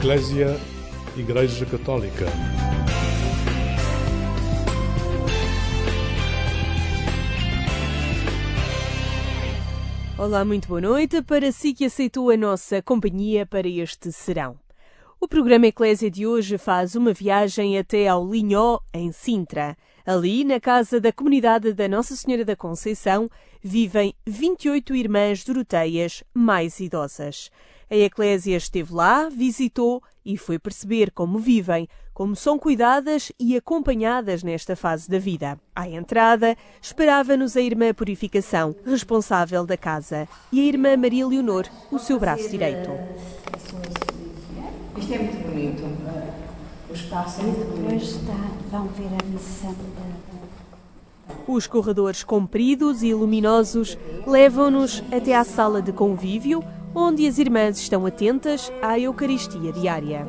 Eclésia, Igreja Católica. Olá, muito boa noite para si que aceitou a nossa companhia para este serão. O programa Eclésia de hoje faz uma viagem até ao Linhó, em Sintra. Ali, na casa da comunidade da Nossa Senhora da Conceição, vivem 28 irmãs doroteias mais idosas. A Eclésia esteve lá, visitou e foi perceber como vivem, como são cuidadas e acompanhadas nesta fase da vida. À entrada, esperava-nos a Irmã Purificação, responsável da casa, e a Irmã Maria Leonor, o seu braço direito. Isto é muito bonito. O espaço é muito bonito. Vão ver a missão. Os corredores compridos e luminosos levam-nos até à sala de convívio, onde as irmãs estão atentas à Eucaristia diária.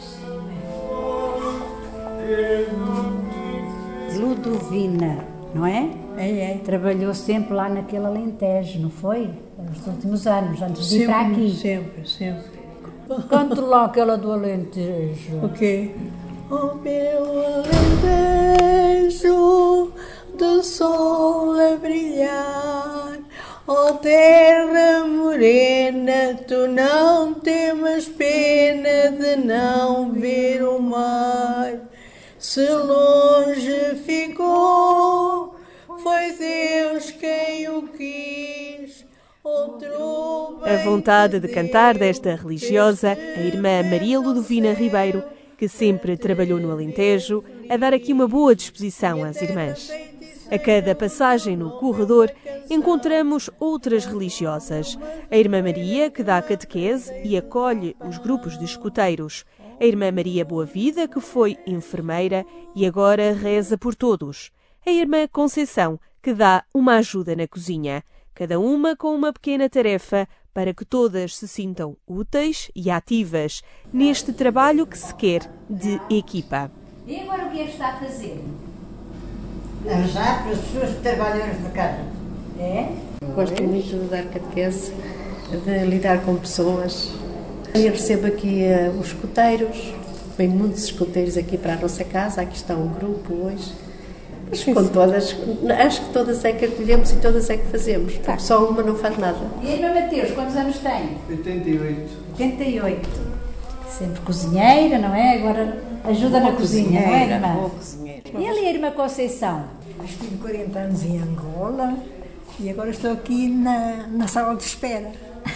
Ludovina, não é? É. Trabalhou sempre lá naquele Alentejo, não foi? Nos últimos anos, antes de ir para aqui. Sempre. Canto lá aquela do Alentejo. O quê? O meu Alentejo do sol a brilhar, ó terra morena, tu não temas pena de não ver o mar. Se longe ficou, foi Deus quem o quis. A vontade de cantar desta religiosa, a Irmã Maria Ludovina Ribeiro, que sempre trabalhou no Alentejo, a dar aqui uma boa disposição às irmãs. A cada passagem no corredor, encontramos outras religiosas. A Irmã Maria, que dá catequese e acolhe os grupos de escuteiros. A Irmã Maria Boa Vida, que foi enfermeira e agora reza por todos. A Irmã Conceição, que dá uma ajuda na cozinha. Cada uma com uma pequena tarefa para que todas se sintam úteis e ativas neste trabalho que se quer de equipa. E agora o que é que está a fazer? A rezar para as pessoas que trabalham na casa. É? Gosto muito de dar catequese, de lidar com pessoas. Eu recebo aqui os escuteiros, vêm muitos escuteiros aqui para a nossa casa, aqui está um grupo hoje. Mas com todas, acho que todas é que acolhemos e todas é que fazemos, porque só uma não faz nada. E a Irmã Mateus, quantos anos tem? 88. 88. Sempre cozinheira, não é? Agora ajuda na cozinha, não é, irmã? E ali a Irmã Conceição? Estive 40 anos em Angola e agora estou aqui na sala de espera.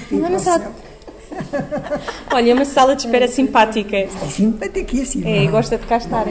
Olha, é uma sala de espera simpática. É simpaticíssima. É, gosta de cá estar.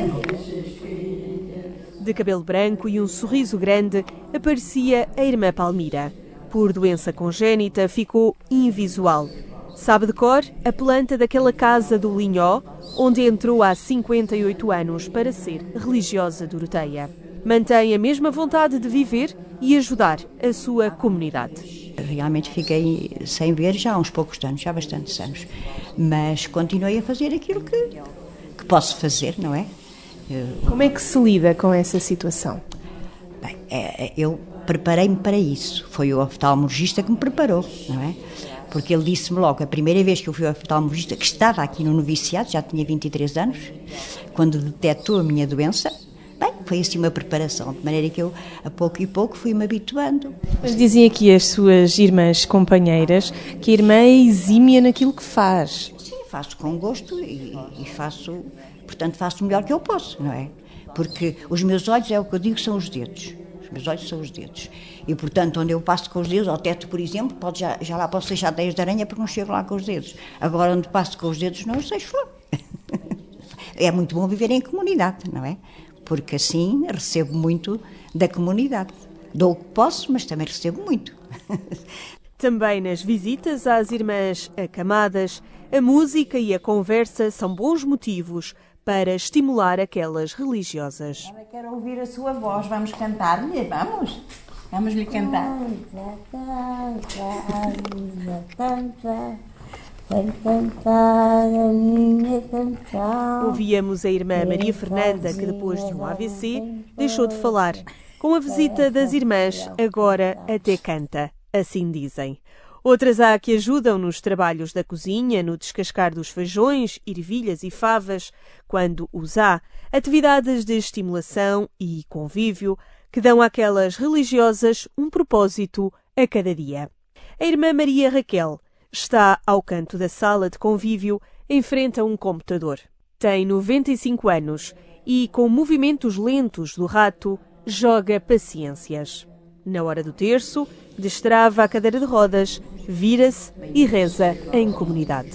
De cabelo branco e um sorriso grande, aparecia a Irmã Palmira. Por doença congénita, ficou invisual. Sabe de cor a planta daquela casa do Linhó, onde entrou há 58 anos para ser religiosa doroteia. Mantém a mesma vontade de viver e ajudar a sua comunidade. Realmente fiquei sem ver já há uns poucos anos, já há bastantes anos. Mas continuei a fazer aquilo que posso fazer, não é? Como é que se lida com essa situação? Bem, eu preparei-me para isso. Foi o oftalmologista que me preparou, não é? Porque ele disse-me logo, a primeira vez que eu fui ao oftalmologista, que estava aqui no noviciado, já tinha 23 anos, quando detectou a minha doença, bem, foi assim uma preparação, de maneira que eu, a pouco e pouco, fui-me habituando. Mas dizem aqui as suas irmãs companheiras que a irmã é exímia naquilo que faz. Sim, faço com gosto e faço, portanto, faço o melhor que eu posso, não é? Porque os meus olhos, é o que eu digo, são os dedos. Os meus olhos são os dedos. E, portanto, onde eu passo com os dedos, ao teto, por exemplo, já lá posso deixar teias de aranha porque não chego lá com os dedos. Agora, onde passo com os dedos, não os deixo lá. É muito bom viver em comunidade, não é? Porque assim recebo muito da comunidade. Dou o que posso, mas também recebo muito. Também nas visitas às irmãs acamadas, a música e a conversa são bons motivos para estimular aquelas religiosas. Eu quero ouvir a sua voz, vamos cantar-lhe, vamos? Vamos lhe cantar. Ouvíamos a irmã Maria Fernanda, que depois de um AVC deixou de falar. Com a visita das irmãs, agora até canta, assim dizem. Outras há que ajudam nos trabalhos da cozinha, no descascar dos feijões, ervilhas e favas, quando os há, atividades de estimulação e convívio que dão àquelas religiosas um propósito a cada dia. A irmã Maria Raquel está ao canto da sala de convívio, em frente a um computador. Tem 95 anos e, com movimentos lentos do rato, joga paciências. Na hora do terço, destrava a cadeira de rodas, vira-se e reza em comunidade.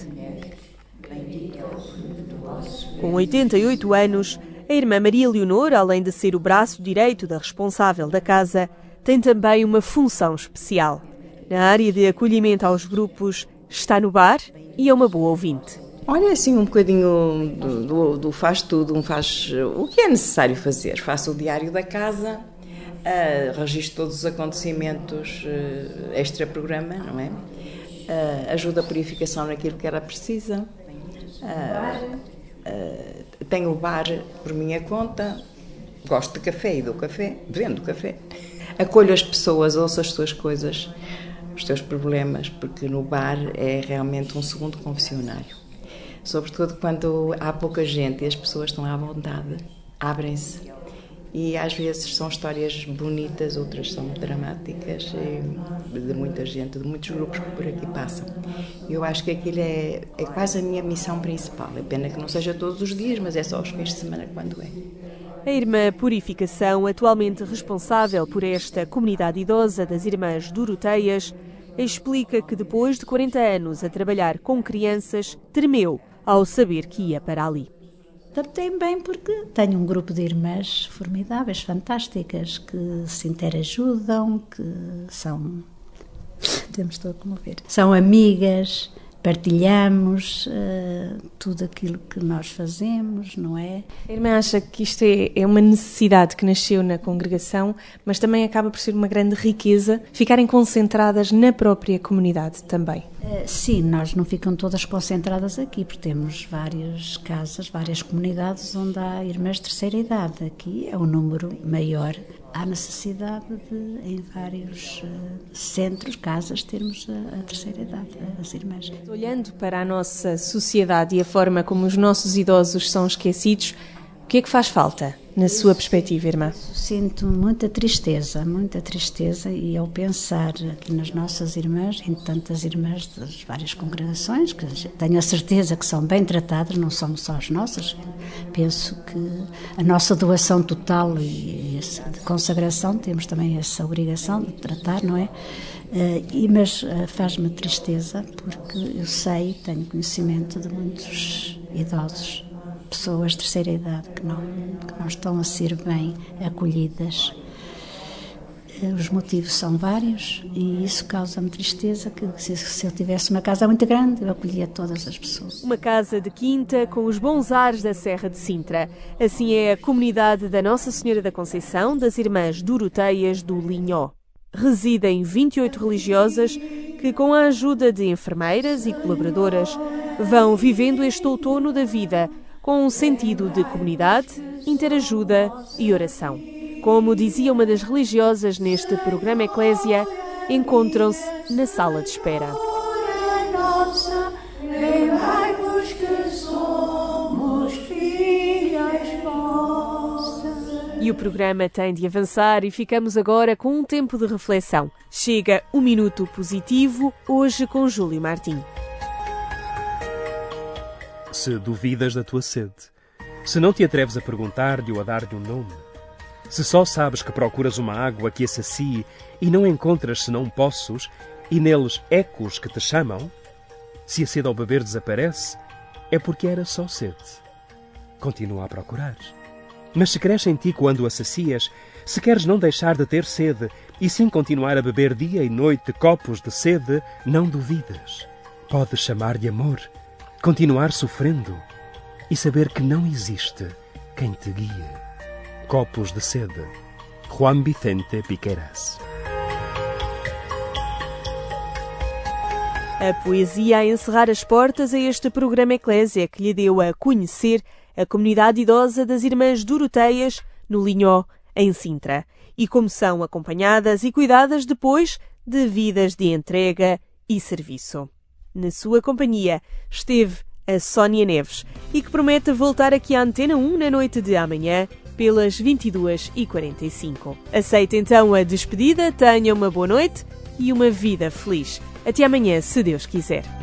Com 88 anos, a irmã Maria Leonor, além de ser o braço direito da responsável da casa, tem também uma função especial. Na área de acolhimento aos grupos, está no bar e é uma boa ouvinte. Olha, assim, um bocadinho do faz tudo, faz o que é necessário fazer. Faço o diário da casa, registro todos os acontecimentos extra-programa, não é? Ajuda a purificação naquilo que era precisa. Tenho o bar por minha conta, gosto de café e dou café, vendo café. Acolho as pessoas, ouço as suas coisas, os seus problemas, porque no bar é realmente um segundo confessionário. Sobretudo quando há pouca gente e as pessoas estão à vontade, abrem-se. E às vezes são histórias bonitas, outras são dramáticas, de muita gente, de muitos grupos que por aqui passam. Eu acho que aquilo é quase a minha missão principal. É pena que não seja todos os dias, mas é só aos fins de semana quando é. A irmã Purificação, atualmente responsável por esta comunidade idosa das Irmãs Doroteias, explica que depois de 40 anos a trabalhar com crianças, tremeu ao saber que ia para ali. Adaptei-me bem porque tenho um grupo de irmãs formidáveis, fantásticas, que se interajudam, que são... estou a comover. São amigas, partilhamos tudo aquilo que nós fazemos, não é? A irmã acha que isto é uma necessidade que nasceu na congregação, mas também acaba por ser uma grande riqueza ficarem concentradas na própria comunidade também. Sim, nós não ficam todas concentradas aqui, porque temos várias casas, várias comunidades onde há irmãs de terceira idade. Aqui é um número maior. Há necessidade de, em vários centros, casas, termos a terceira idade, as irmãs. Olhando para a nossa sociedade e a forma como os nossos idosos são esquecidos, o que é que faz falta, na sua perspectiva, irmã? Sinto muita tristeza, e ao pensar aqui nas nossas irmãs, em tantas irmãs das várias congregações, que tenho a certeza que são bem tratadas, não são só as nossas, penso que a nossa doação total e de consagração, temos também essa obrigação de tratar, não é? Mas faz-me tristeza, porque eu sei, tenho conhecimento de muitos idosos, pessoas de terceira idade que não estão a ser bem acolhidas. Os motivos são vários e isso causa-me tristeza, que se eu tivesse uma casa muito grande, eu acolhia todas as pessoas. Uma casa de quinta com os bons ares da Serra de Sintra. Assim é a comunidade da Nossa Senhora da Conceição, das Irmãs Doroteias do Linhó. Residem 28 religiosas que, com a ajuda de enfermeiras e colaboradoras, vão vivendo este outono da vida com um sentido de comunidade, interajuda e oração. Como dizia uma das religiosas neste programa Eclésia, encontram-se na sala de espera. E o programa tem de avançar e ficamos agora com um tempo de reflexão. Chega o Minuto Positivo, hoje com Júlio Martim. Se duvidas da tua sede, se não te atreves a perguntar-lhe ou a dar-lhe um nome, se só sabes que procuras uma água que a sacie e não encontras senão poços e neles ecos que te chamam, se a sede ao beber desaparece, é porque era só sede. Continua a procurar. Mas se cresce em ti quando a sacias, se queres não deixar de ter sede e sim continuar a beber dia e noite copos de sede, não duvidas. Podes chamar-lhe amor, continuar sofrendo e saber que não existe quem te guie. Copos de Sede, Juan Vicente Piqueras. A poesia a encerrar as portas a este programa Eclésia, que lhe deu a conhecer a comunidade idosa das Irmãs Doroteias, no Linhó, em Sintra, e como são acompanhadas e cuidadas depois de vidas de entrega e serviço. Na sua companhia esteve a Sónia Neves e que promete voltar aqui à Antena 1 na noite de amanhã, pelas 22h45. Aceite então a despedida, tenha uma boa noite e uma vida feliz. Até amanhã, se Deus quiser.